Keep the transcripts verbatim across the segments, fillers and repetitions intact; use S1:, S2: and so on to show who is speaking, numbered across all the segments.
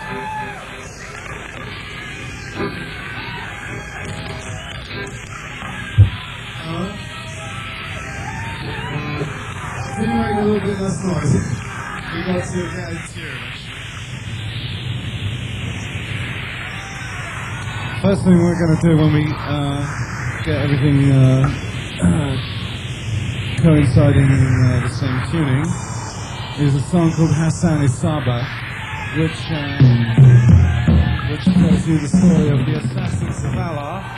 S1: Can you make a little bit less noise? We got to get into tune. First thing we're going to do when we uh, get everything uh, coinciding in uh, the same tuning is a song called Hassan Isaba, which uh, which tells you the story of the assassins of Allah.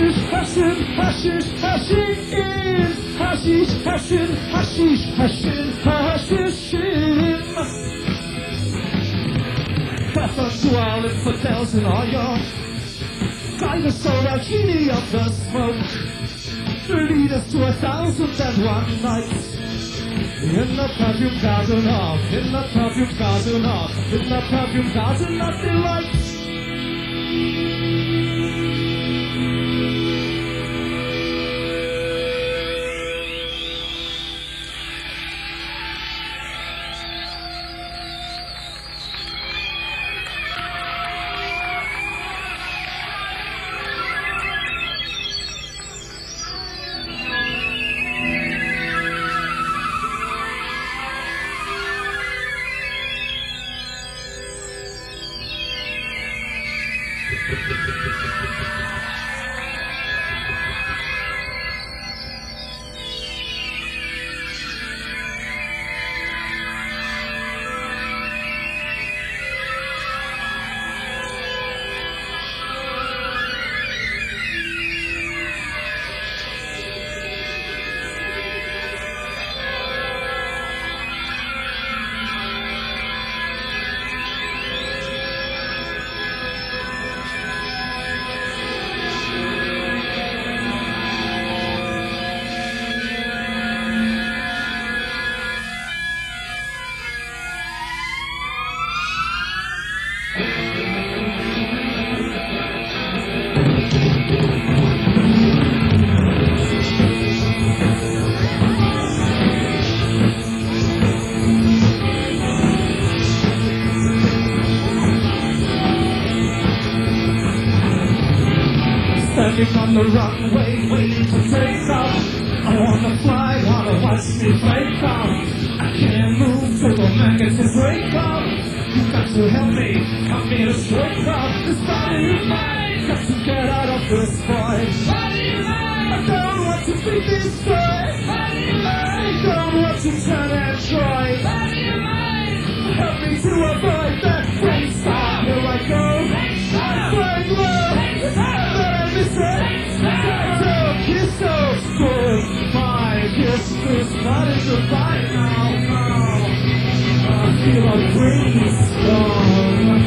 S1: hashish, hashish, hashish, hashish, hashish, hashish, hashish, hashish, hashish. Preference to all infidels in our yard. Dinosaur a genie of the smoke. To lead us to a thousand and one nights. In the perfume garden of, in the perfume garden of, in the perfume garden of delights. Standing on the runway, waiting to take off. I wanna fly, wanna watch me break off. I can't move till the magazine break off. You got to help me, help me to shake off this body of mine. Got to get out of this void. Body of mine, I don't want to be destroyed. Body of mine, I don't want to turn and try. Body of mine, help me to avoid that great star. Here I go, I'm flying low. You're so goodbye, kiss this body goodbye now, now. I feel a brainstorm.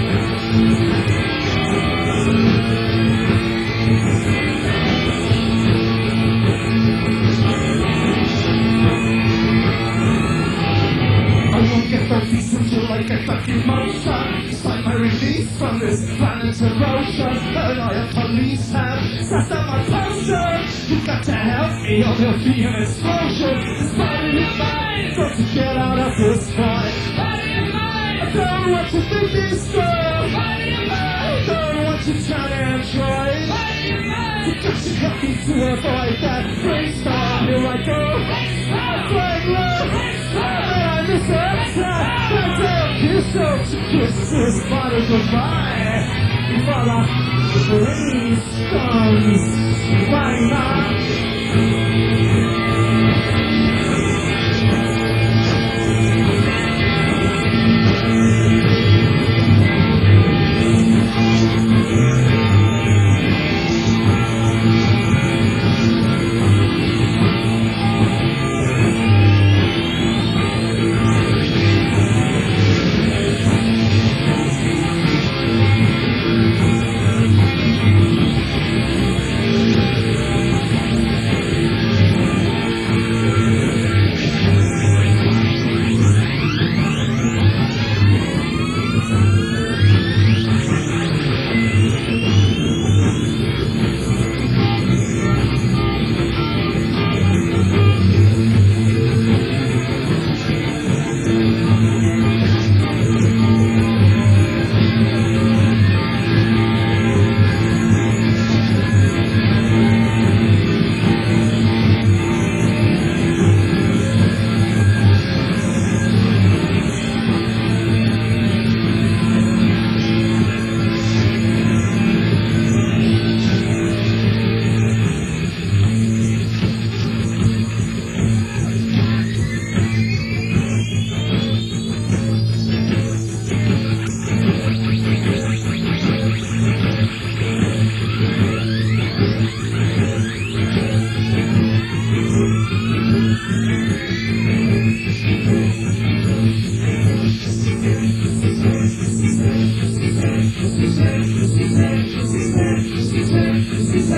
S1: I won't get the peace until I get that emotion. Sign my release from this planet's erosion. And I have police have set up my potion. You got to help me or there'll be an explosion. This body of mine, got to get out of this fight. Body of mine, I don't want to be destroyed. Body of mine, I don't want to turn and try. Body of mine, you got to help me to avoid that great star. Here I go, I'm flying low. And I miss it. Kiss up to kiss this body goodbye. While the brainstorms right now.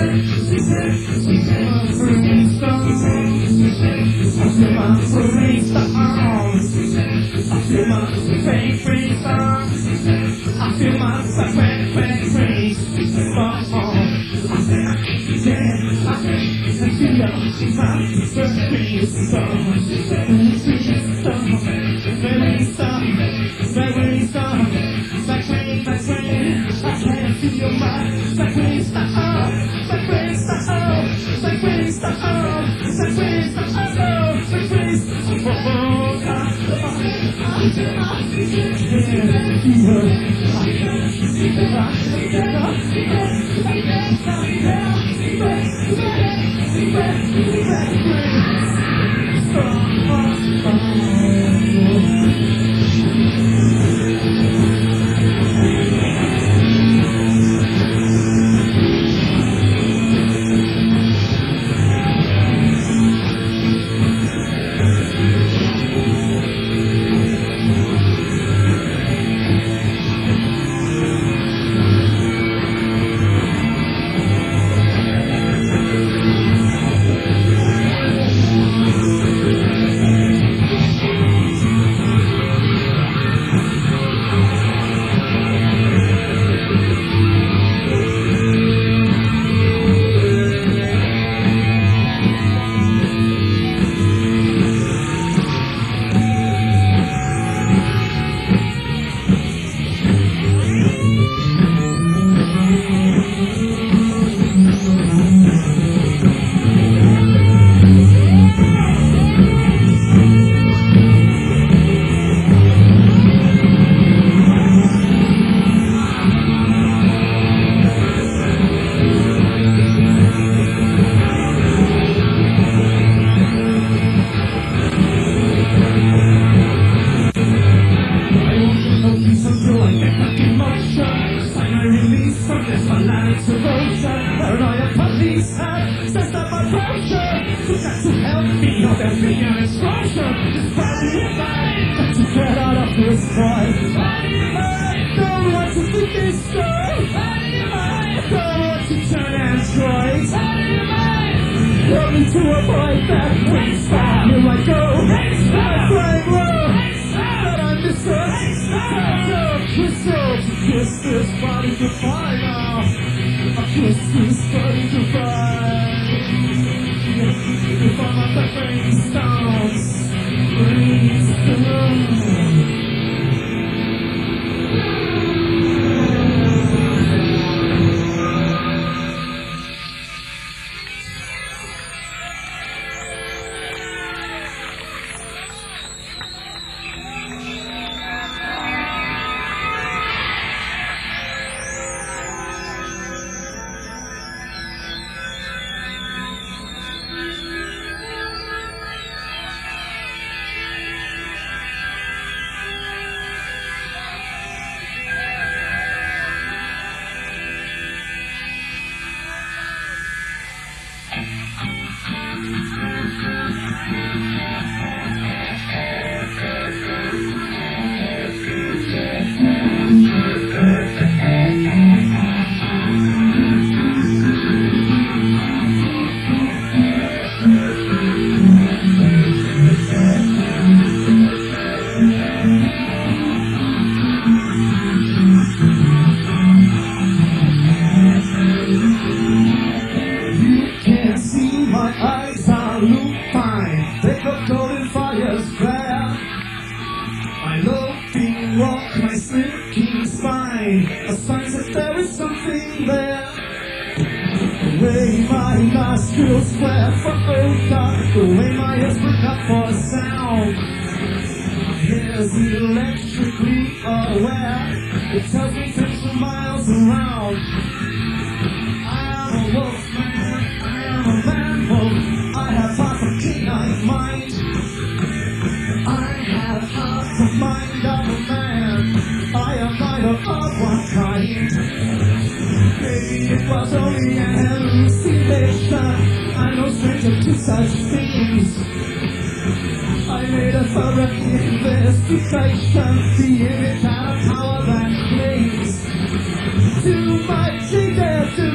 S1: Too much, she did too much.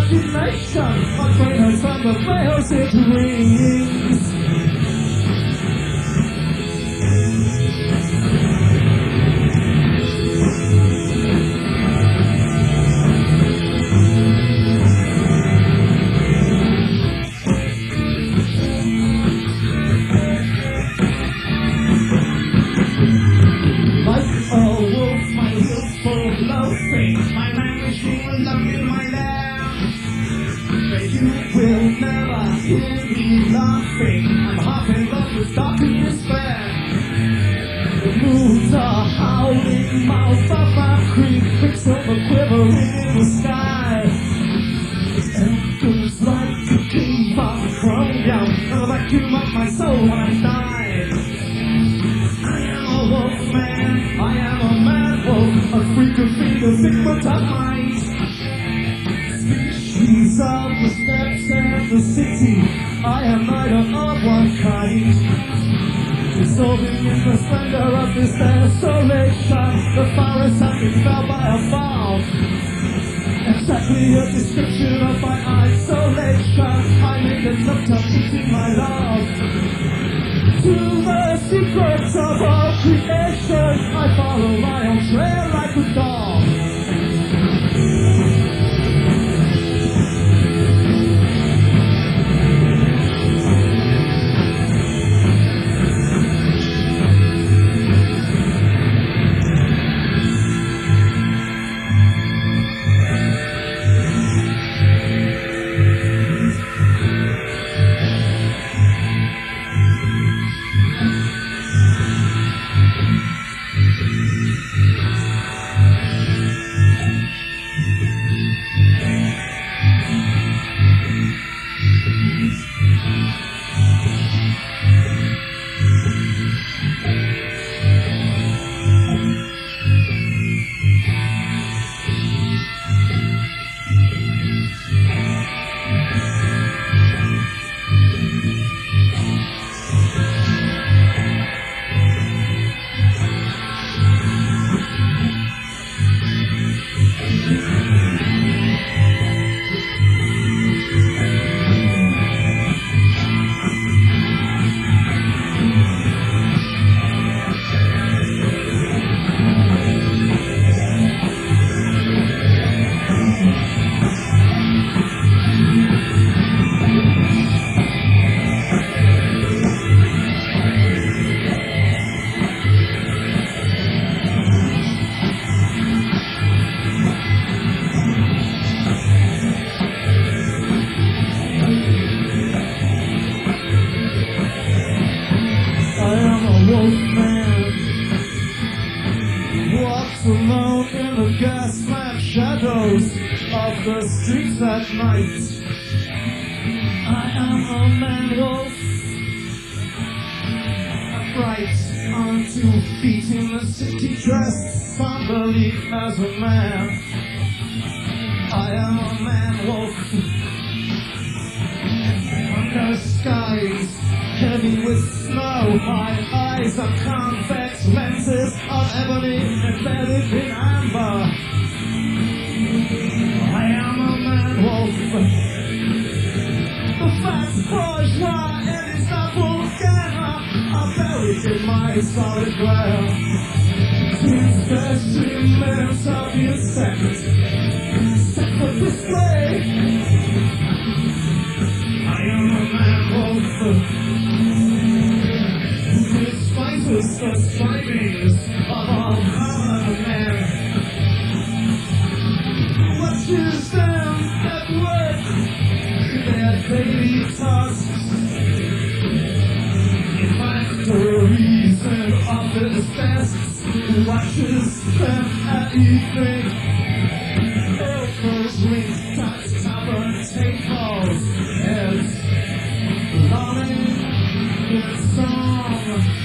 S1: imagination. My brain has found the veils it rings. Like a wolf, my heels full of loafing. My language will love in my land. But you will never hear me laughing. I'm half in love with dark and despair. The moons are howling, mouth of my creek, quicksilver quivering in the sky. Embers like a king from young, and the vacuum of my soul when I die. I am a wolf man, I am a mad wolf, a freak of feet, a figment of mind. Species of the steppes and the city, I am neither of one kind. Dissolving in the splendor of this desolation, the forest has been felled by a fall. Exactly a description of my isolation. I made a note of eating my love. To the secrets of all creation, I follow my own trail like a dog. Alone in the gas-lamp shadows of the streets at night. I am a man wolf, upright on two feet in the city, dressed somberly as a man. I am a man wolf, under skies heavy with snow. My eyes are convex lenses of ebony embedded in amber. I am a man wolf. The fat bourgeois and his doppelganger are buried in my solid ground. Two specimens of the insect set for display. I am a man wolf. The strivings of all common men. Watches them at work in their daily tasks, in factories and office desks. Watches them at evening, elbows linked at tavern tables, heads lolling in song.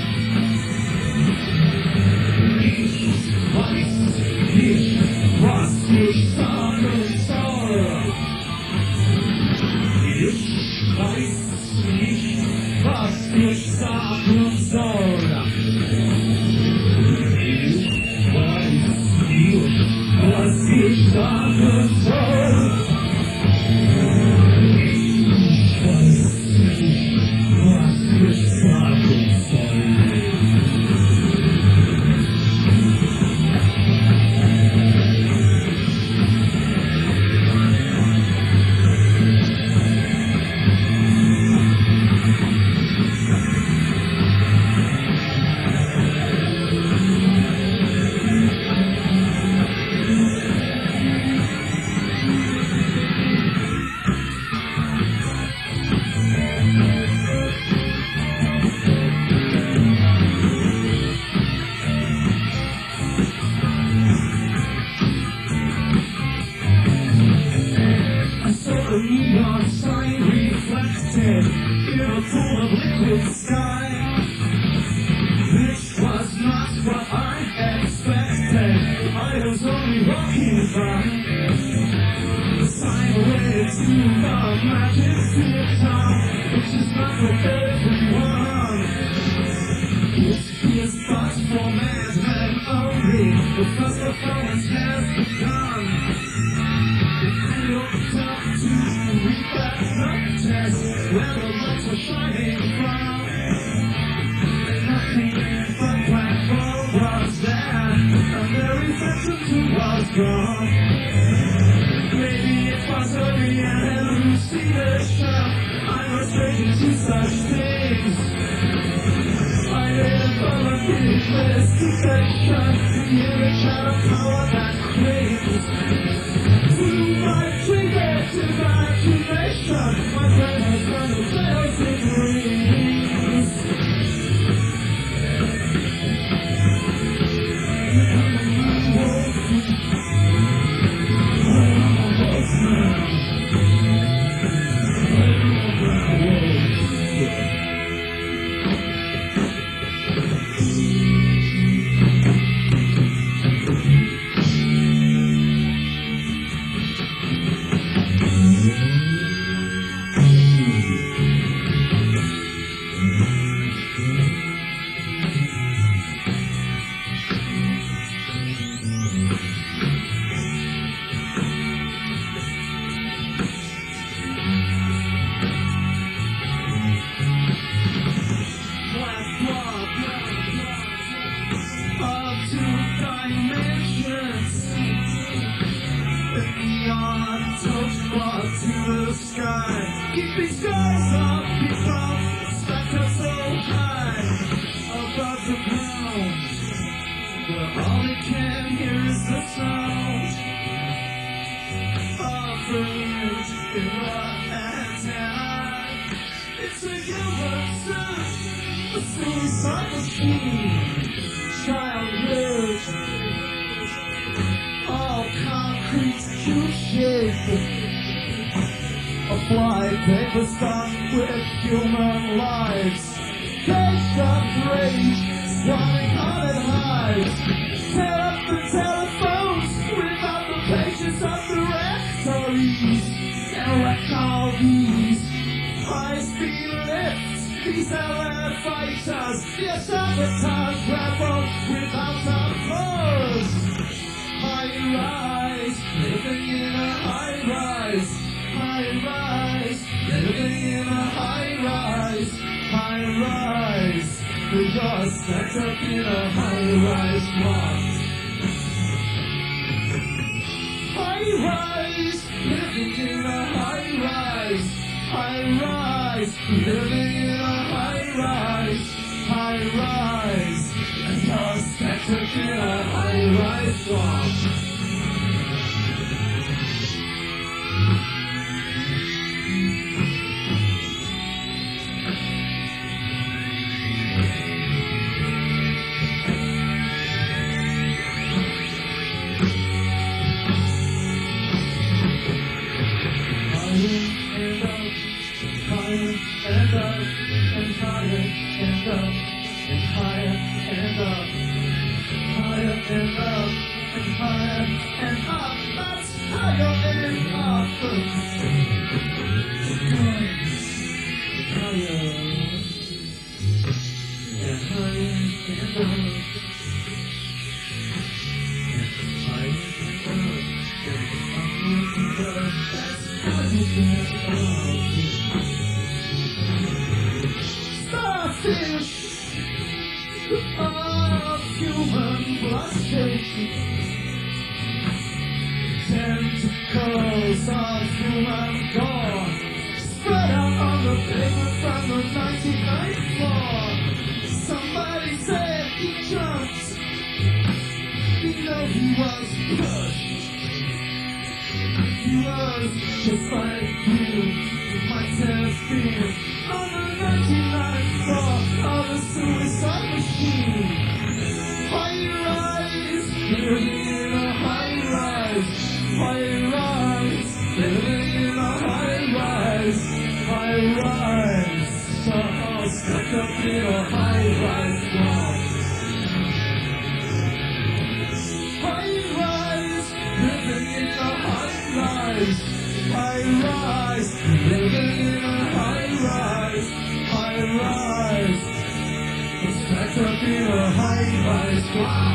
S1: Was ich sage, soll. Ich weiß nicht, was ich sagen soll. Ich weiß nicht, was ich sagen soll. reflected in a pool of liquid sky, which was not what I expected. I was only walking by, sideways to the magic theater, which is not for everyone. It is but for madmen only. The first performance has begun. I looked up to read that contest where the lights were shining from, and nothing but black gold was there, and the reflection was gone. Maybe it was only an hallucination. I was taken to such things. I made a public investigation. The image had a power that clings to my triggers imagination. My brain has run a thousand rings. To the sky, keep these skies up, become spectre so high above the ground, where all they can hear is the sound of the wind in the antenna. It's a human suit, a suicide machine, childhood, all concrete cube shape. A fly paper stuck with human lives, caged up rage, swarming haunted hives. Tear up the telephones without the pages of directories, and wreck all these high-speed lifts, these L F fighters, the sabotage rebels without a cause. High-rise, living in a high-rise. High-rise, living in a high-rise, high-rise, with your stacked up in a high-rise block. High-rise, living in a high-rise, high-rise, living in a high-rise, high-rise, and you're stacked up in a high-rise block. And up, and higher, and up, and higher, and up, higher, and up, and higher, and up, that's higher, and up, higher, and higher, and up, Starfish of human blood shaking, tentacles of human gore spread out on the pavement from the ninety-ninth floor. Somebody said he jumped, you know he was pushed. He was just like you, you might have been on the ninety-ninth floor of a suicide machine. High-rise, living in a high-rise. High-rise, living in a high-rise. High rise, somehow stuck up in a high-rise wall. High-rise, living in a high-rise. High-rise, living in a high-rise. High-rise, stuck up in a high-rise wall.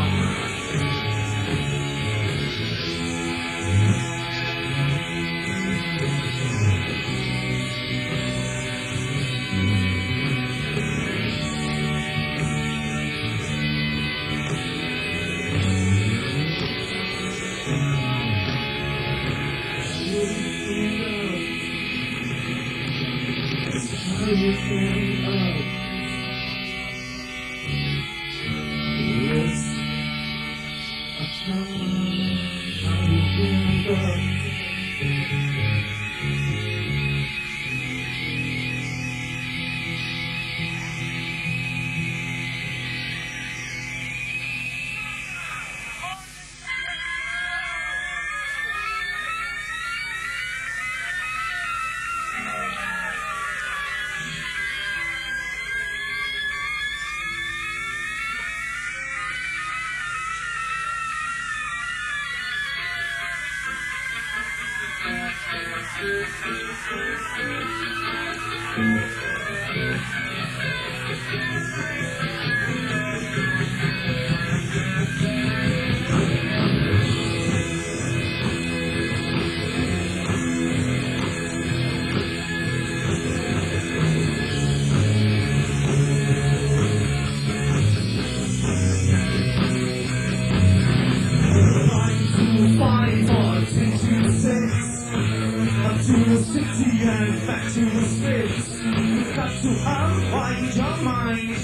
S1: To the city and back to the space. You've got to unwind your mind.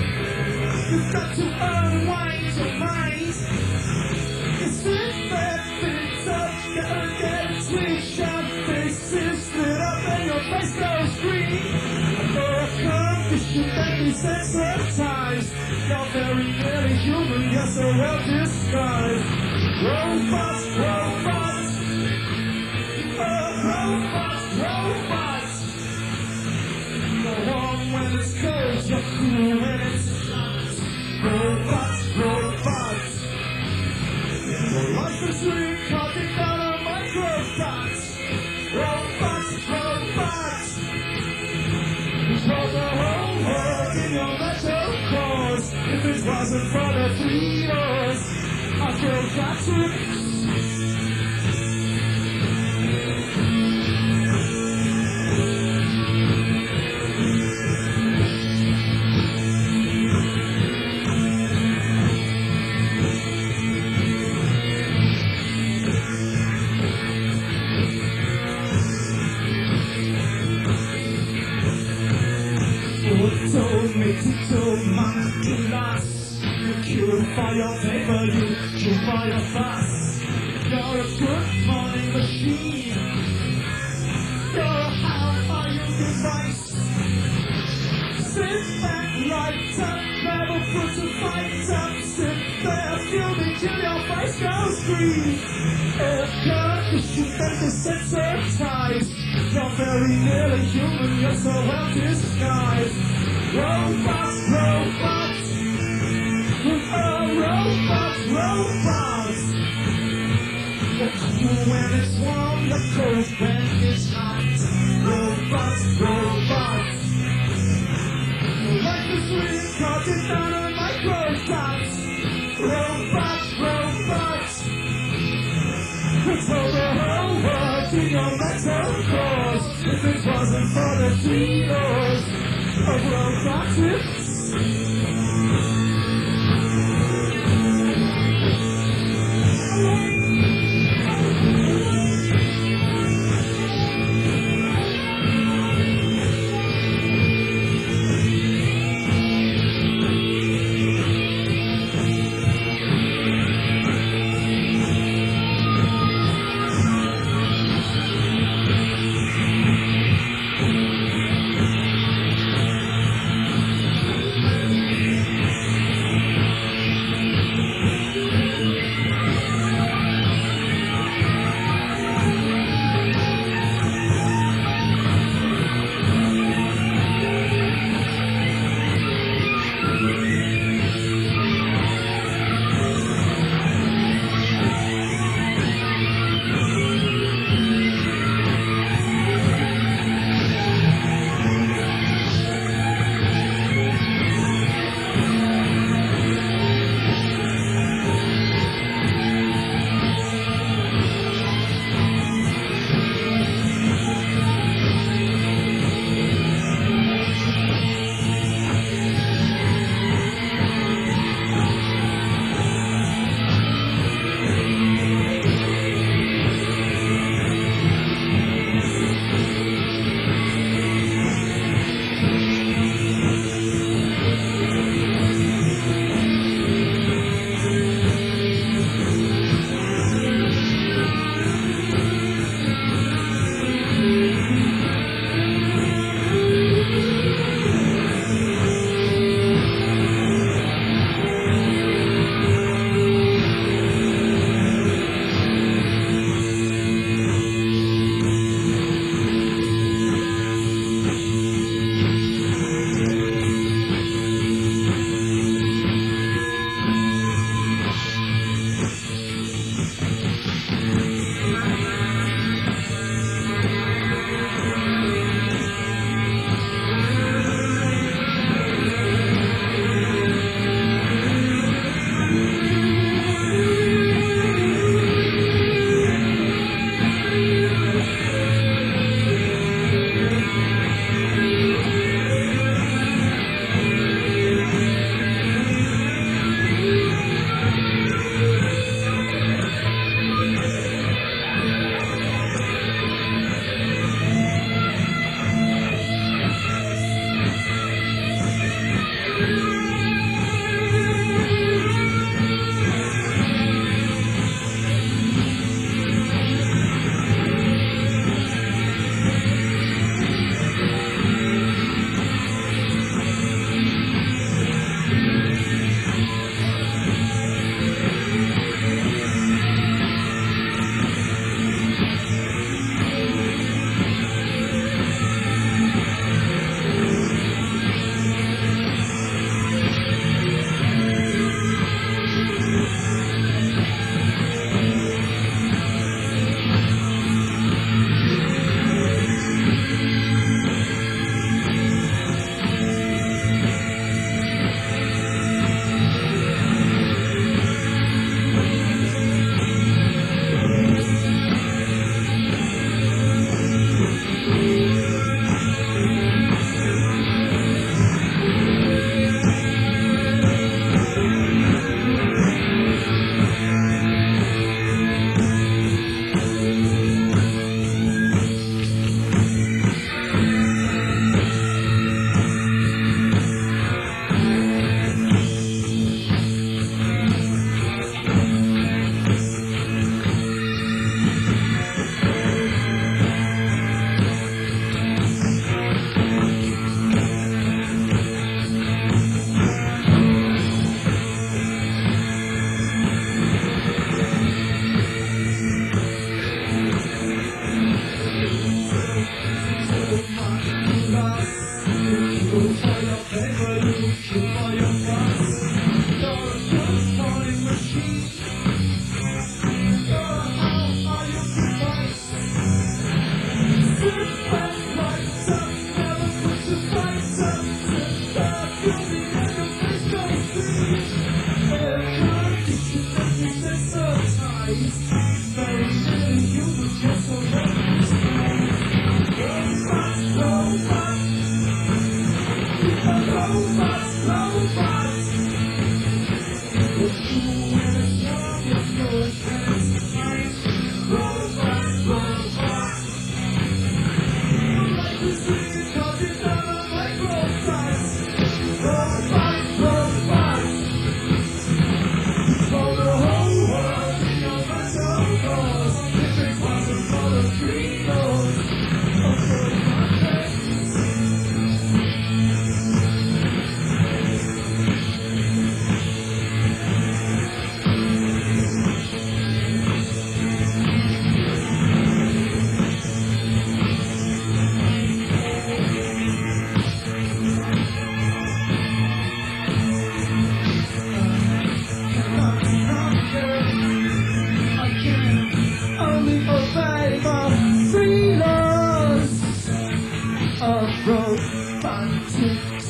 S1: You've got to unwind your mind. You sit there, things up, get a get twitch out, faces lit up and your face goes green. You're a condition that desensitized. You're very nearly human, you're so well disguised. Robots, robots. Robots, robots. Go on when it's cold, you're cool when it's hot. Robots, robots. Your life is recording down on microbots. Robots, robots. Control the whole world in your metal cores. If it wasn't for the three doors, I feel got to. Automatito maquinas. You kill by your paper, you kill by your fuss. You're a good morning machine. You're a how-are-you device. Sit back, light up, never put a fight up. Sit there, fuming till your face goes green. Oh God, you should then desensitized. You're very nearly human, you're so well disguised. Robots, robots. Oh, robots, robots. You're cool when it's warm, you're cold when it's hot. Robots, robots. Your life is recorded down on microbots. Robots, robots. Control the whole world in your metal cores. If it wasn't for the three doors of robotics. Goodbye, your guys. You're a good morning machine. You're a how are you goodbyes? Sit back, right up, never put your fights up. Sit back, you'll be in your face, don't see. They're trying to keep you desensitized. Very little you would get so reckless. Robots, robots. Robots, robots. With you in a song, it's no offense. Robots, robots. You like to see it talking down on my robots. Robots, robots. For the whole world, in your mental doors. If it wasn't for the three doors. Of course, my friend. Only obey my three laws of robotics.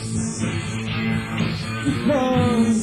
S1: Because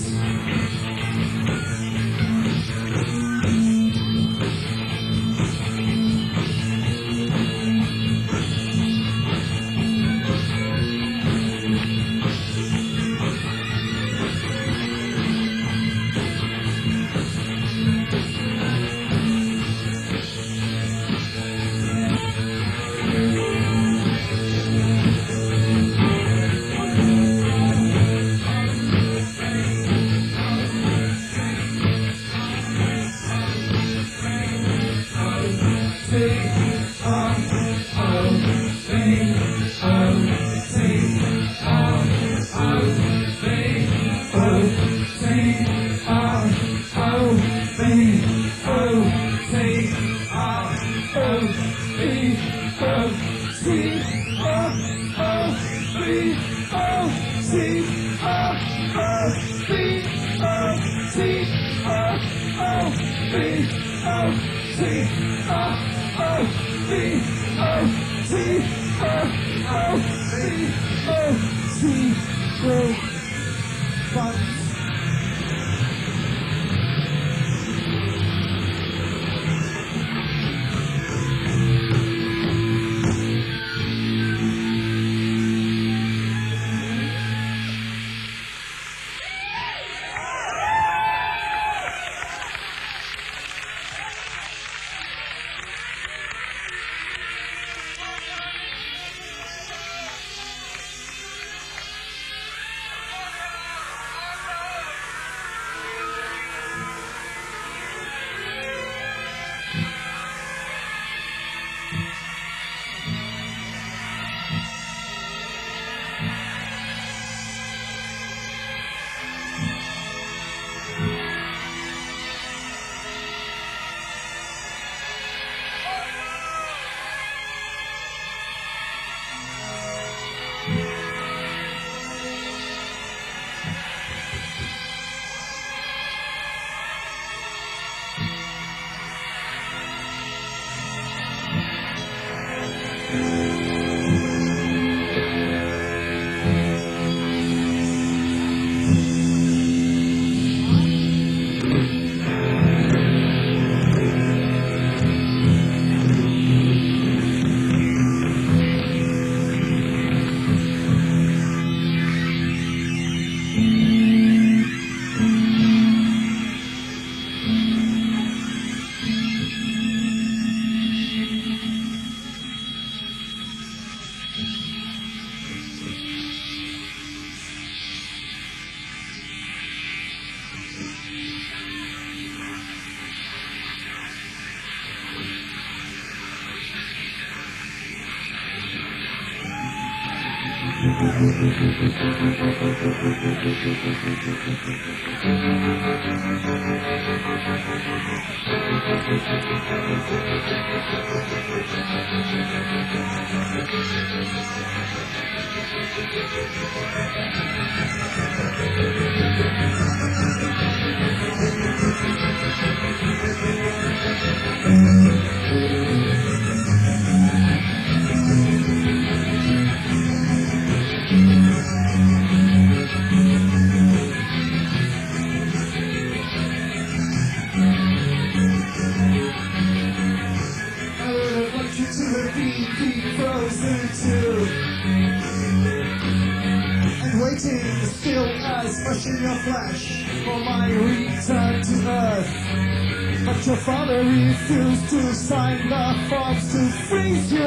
S1: waiting still as fresh in your flesh for my return to earth. But your father refused to sign the forms to freeze you.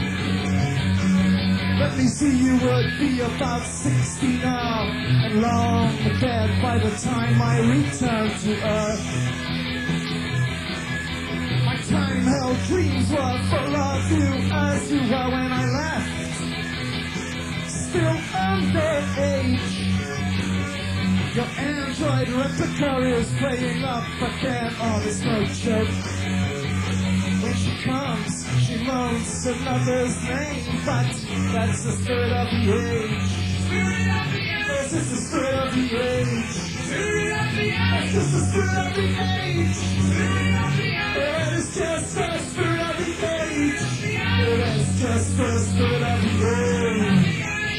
S1: Let me see, you would be about sixty now, and long dead by the time I return to earth. My time-held dreams were full of you as you were when I left. Still underage. Your android replica is playing up again. Oh, there's no joke. When she comes, she moans another's name, but that's the spirit of the age. Spirit of the age. This is the spirit of the age. Spirit of the age. That's just the spirit of the age. Spirit of the age. It is just the spirit of the age. It is just the spirit of the age.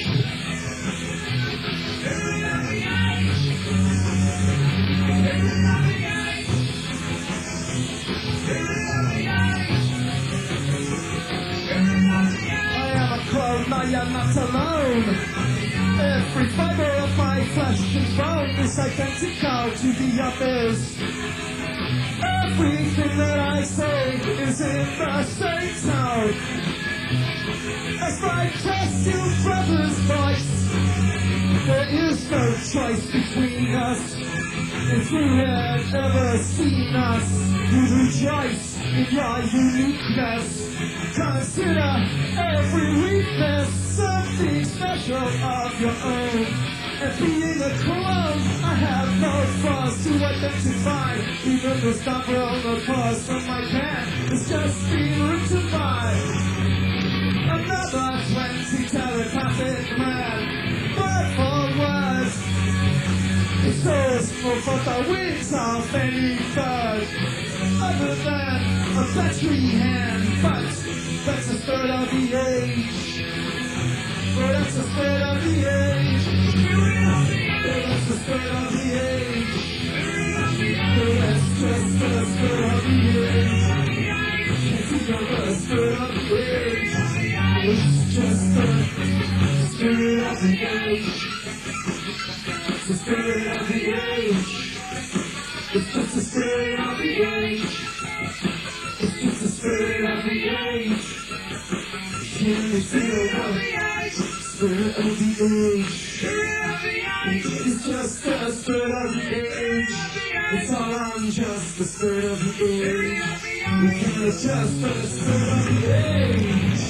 S1: I am not alone. Every fiber of my flesh and bone is identical to the others. Everything that I say is in the same tone as my trusty brother's voice. There is no choice between us. If you had ever seen us, you'd rejoice in your uniqueness. Consider every weakness something special of your own. And being a clone, I have no flaws to identify. Even the stop roller course from my pen is just being written by another twenty telepathic man. Word for word, it goes for both the wings of any bird. Other than a battery hand, but that's the spirit of the age. Oh, that's the spirit of the age. Oh, that's the spirit of the age. Oh, that's just the spirit of the age. It's the spirit of the age. It's just the spirit of the age. It's the spirit of the age. It's just the spirit of the age. It's just the spirit of the age. Can you feel the spirit of the age? It's just the spirit of the age. It's all I'm just the spirit of the age. We can adjust the spirit of the age.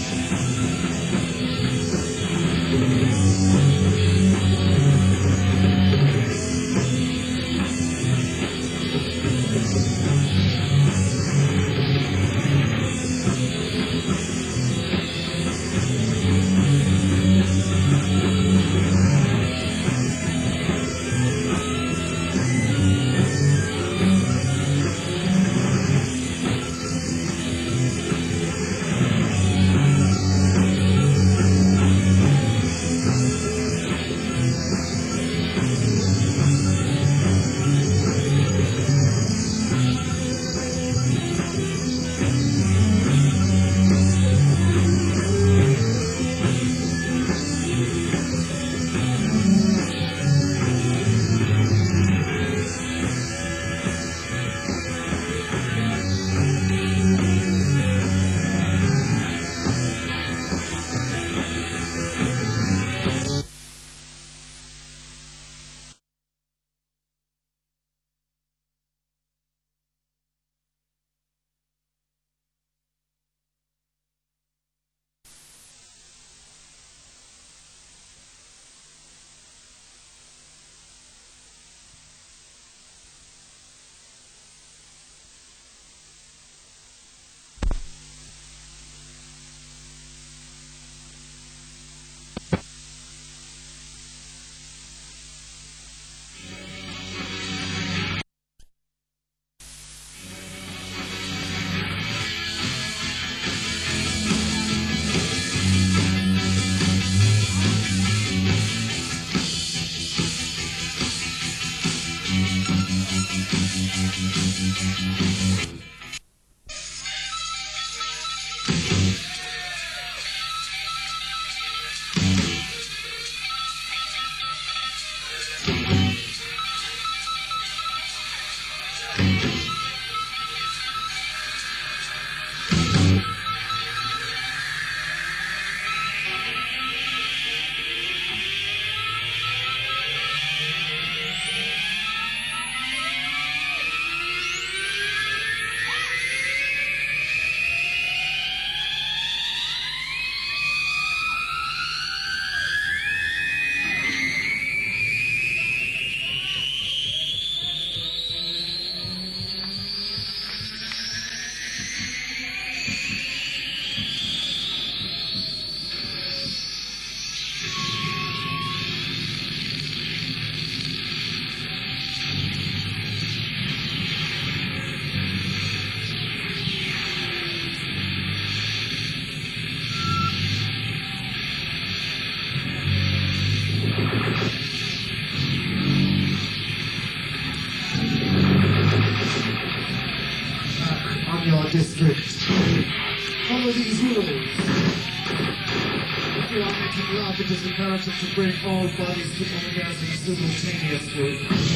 S1: is imperative to bring all bodies to orgasm simultaneously.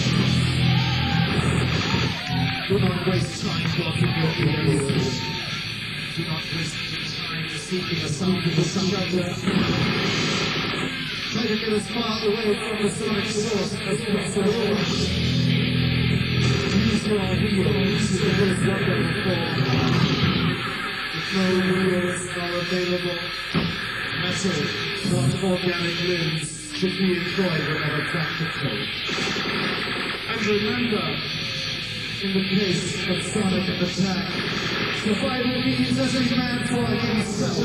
S1: Do not waste time blocking your ears. Do not waste your time seeking a suitable shelter. Try to get as far away from the sonic source as possible. Use your wheels to the most wonderful form. If no wheels are available, metal, non-organic limbs should be employed whenever practical. And remember, in the case of sonic attack, survival means every man for himself.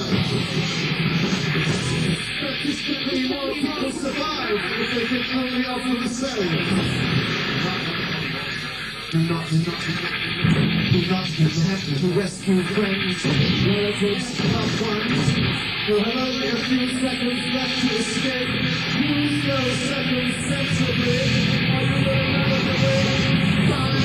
S1: Statistically, more people survive if they can only offer themselves. Do not, do not, do not attempt to rescue friends, relatives, loved ones. You have only a few seconds left to escape. Use those seconds sensibly, or you will never be able to find.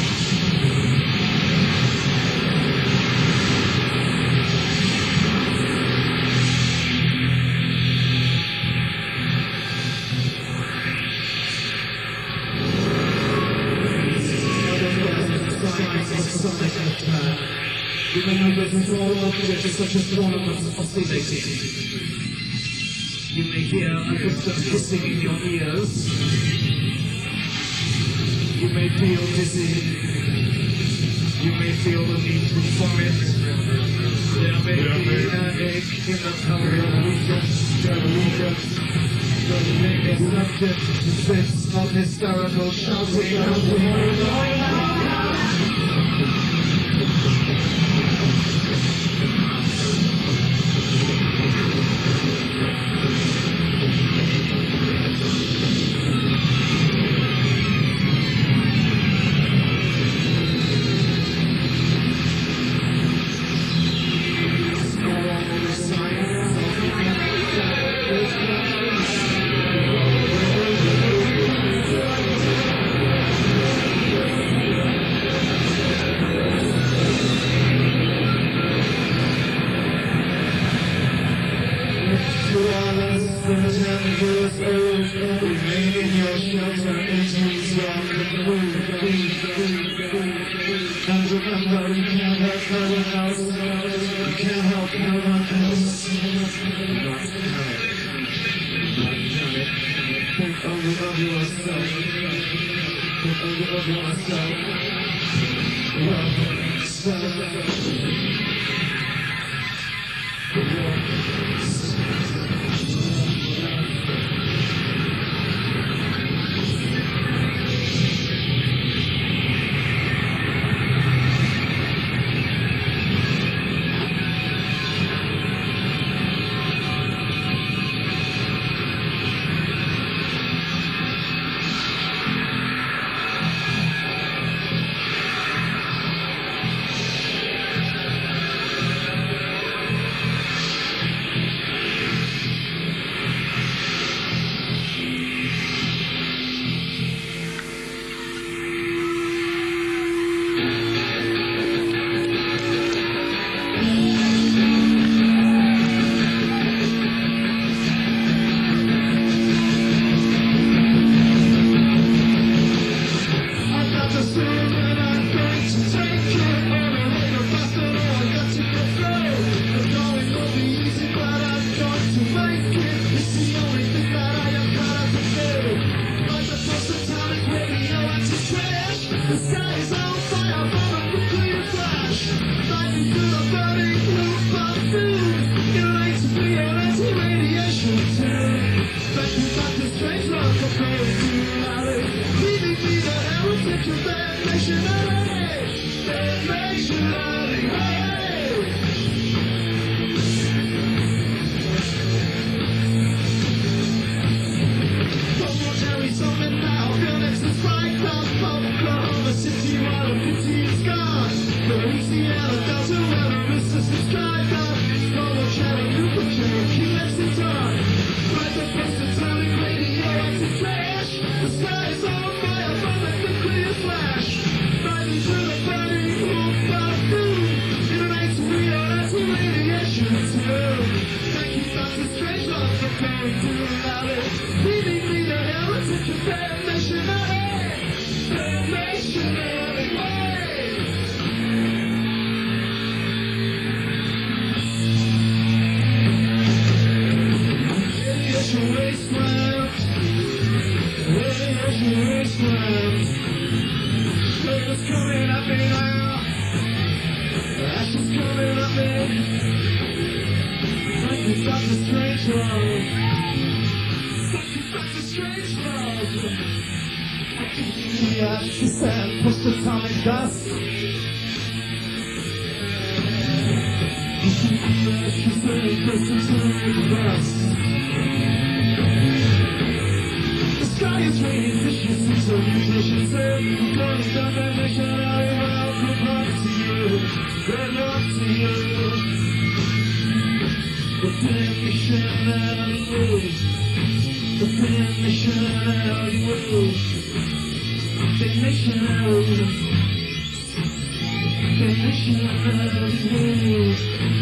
S1: Remember that all objects is such a tournament of oscillating. You may hear a distant hissing in your ears. You may feel dizzy. You may feel the need to vomit. There may be an ache in the pelvic region. The region that may be subject to fits of hysterical shouting. Remain in your shelter until strong and move. And remember, you can't help no one else. You can't help no one else. Do not panic. Do not panic. Think only of yourself. Think only of yourself. Love yourself. nationality. Leaving me the heritage of damnation ahead. Damnation alleyway. Radiation wasteland. Radiation wasteland. Smoke is coming at me now. Ash is coming at me. Like it's Doctor Strange love. Like it's Doctor Strange love. The ashes and post-atomic dust. The ashes and post-atomic dust. The sky is raining dishes and salutations. I'm going down that mission. I'll good luck to you. Good luck to you. The damnation alleyway. The damnation alleyway. Damnation alleyway. Damnation alleyway.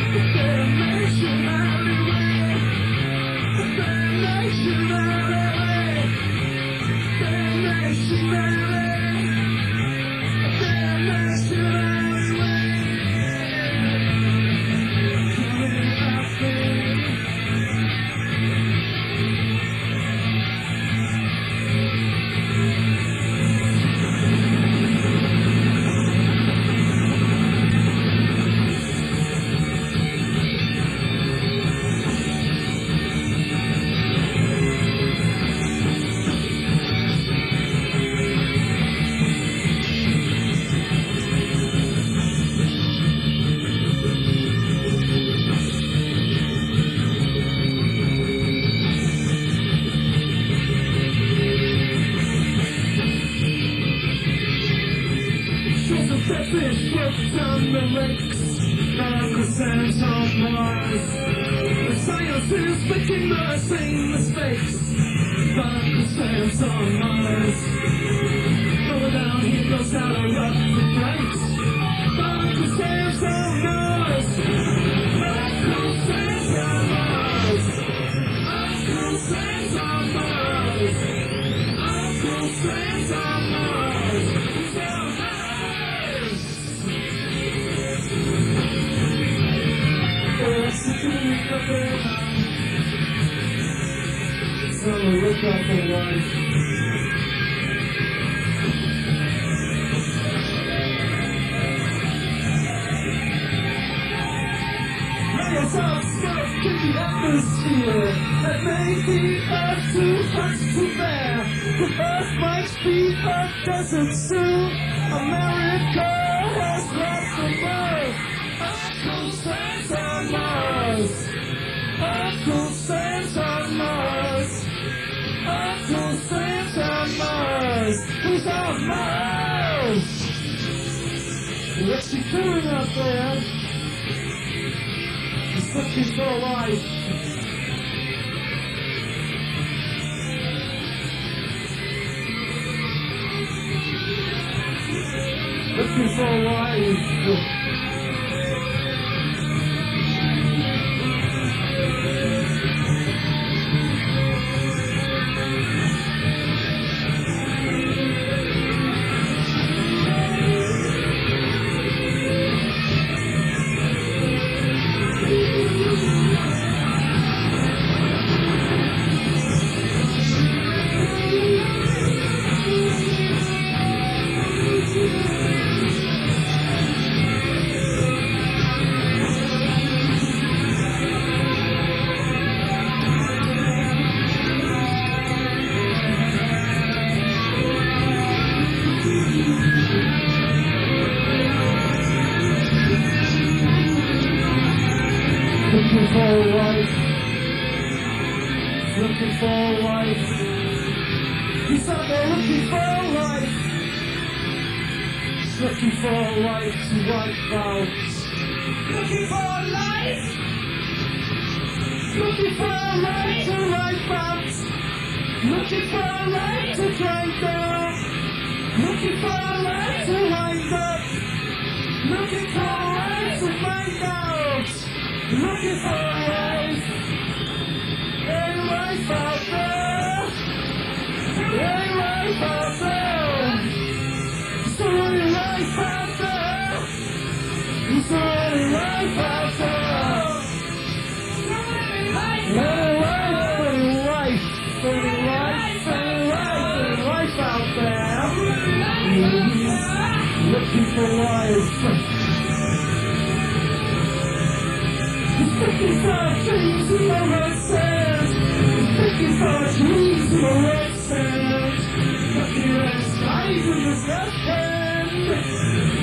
S1: Fish works down the lakes, now the sands on Mars. The science is making the same mistakes, but the sands on Mars. Going down, he knows how to rough the brakes, but the sands on Mars. Uncle sands on Mars. Uncle sands on Mars. Uncle sands on Mars. So look up for life. Layers of smoke in the atmosphere that make the earth too hot to bear. The earth might be a desert soon. America has lost the bird. Uncle Sam's on Mars. Uncle Sam's on Mars. Uncle Sam's on Mars. He's on Mars. What's he doing up there? He's looking for life. Looking for life. Looking for a wife, looking for a wife. He's out there looking for a wife, looking for a wife to wipe out. Looking for a life, looking for a life to wipe out. Looking for a life to drive down, looking for a life to wind up. Looking for a life to find out. Looking for a wife, a wife out there, a wife out there. Somebody wife out there, somebody wife out there. A wife, a wife, a wife, a wife, a wife out there. Looking for wife. Looking for trees in the red sand. Looking for trees in the red sand. Looking at skies in the left hand.